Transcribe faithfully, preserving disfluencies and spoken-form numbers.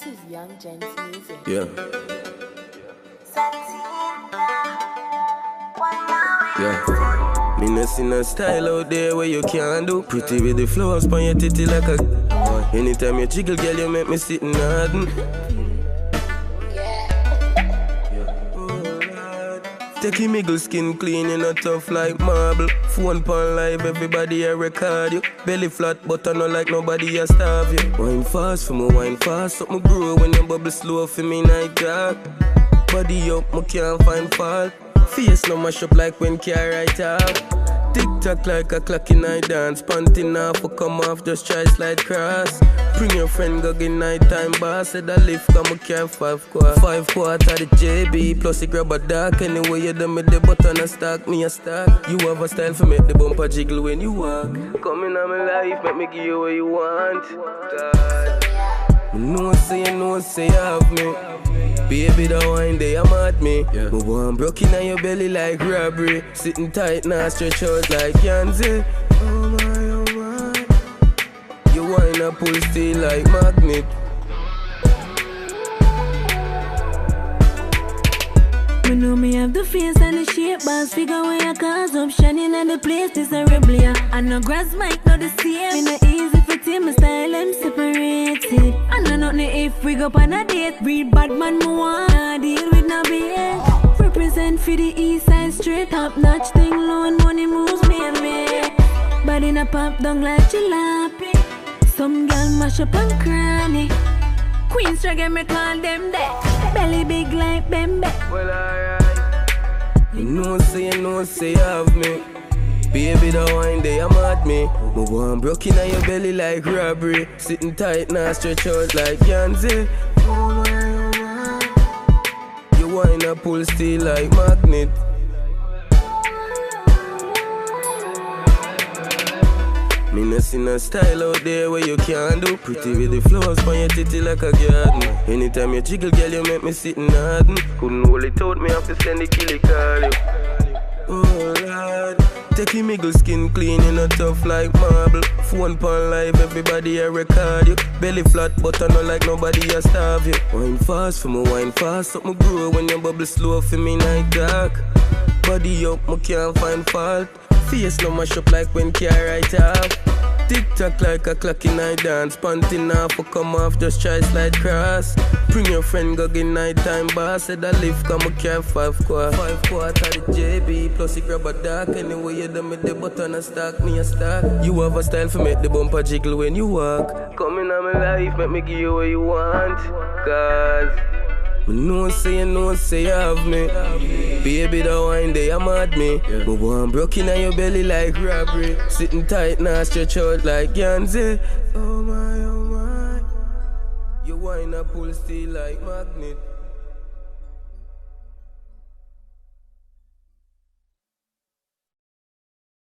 This is Young Gents Music. Yeah. Yeah. Me no see no style out there where you can't do. Pretty with the flows on your titty like a. Anytime you jiggle, girl, you make me sit nodding. Take your miggle skin clean, you not tough like marble. Phone pan live, everybody a record you. Belly flat, but I know like nobody a starve you. Wine fast for me, wine fast. Something grow when you bubble slow for me night dog. Body up, me can't find fault. Face no mash up like when car right up. Tick tock like a clock in night dance. Panting off or come off, just try slide cross. Bring your friend go get night time boss. Said I lift come a car five quart. Five quart of the J B plus you grab a dark. Anyway you done with the button a stack, me a stack. You have a style for make the bumper jiggle when you walk. Come in on my life, make me give you what you want. God. Me know say you know say you have me. Baby, the wine they am at me. Yeah. Me want broke in on your belly like robbery. Sitting tight now stretch out like Yanzi. Oh my, oh my. You wine a pull steel like magnet. Me know me have the face and the shape, boss figure when you cause up shining in the place. This a rebel, yeah. And no grass mic, not the same. Me no easy for team, my style them separated. And no nothing if we go on a date. Read bad man, me want deal with no bitch. Represent for the east side straight, top notch thing, loan money moves me and me. Body na pop down like jalopy. Some girl mash up and cranny. Queens try me call them that. Belly big like Bembe. Well, alright. You know, say you know, say you have me. Baby, the wine they am at me. Me want broke in on your belly like robbery. Sitting tight now, stretch out like Yanzi. Oh my, oh my. You wine a pull steel like magnet. Me no see no style out there where you can't do. Pretty with the flows on your titty like a garden. Anytime you jiggle, girl, you make me sit nodding. Couldn't hold it out, me have to send the killie call you. Oh Lord. Take your miggle skin clean, you not tough like marble. Phone pan live, everybody a record you. Belly flat, but I know like nobody a starve you. Wine fast for me, wine fast. Something grow when you bubble slow for me night dark. Body up, me can't find fault. Face no mash up like when car right up. Tick tock like a clock in night dance. Panting off or come off, just try slide cross. Bring your friend go get night time boss. Said I lift come a car five quart. Five quart of the J B plus you grab a dark. Anyway you done with the button a stack, me a stack. You have a style for make the bumper jiggle when you walk. Come in on my life, make me give you what you want. Cause me know say you know say you have me. Baby, the wine they am at me. Yeah. Me want broke in on your belly like robbery. Sitting tight now stretch out like Yanzi. Oh my, oh my. You wine a pull steel like magnet.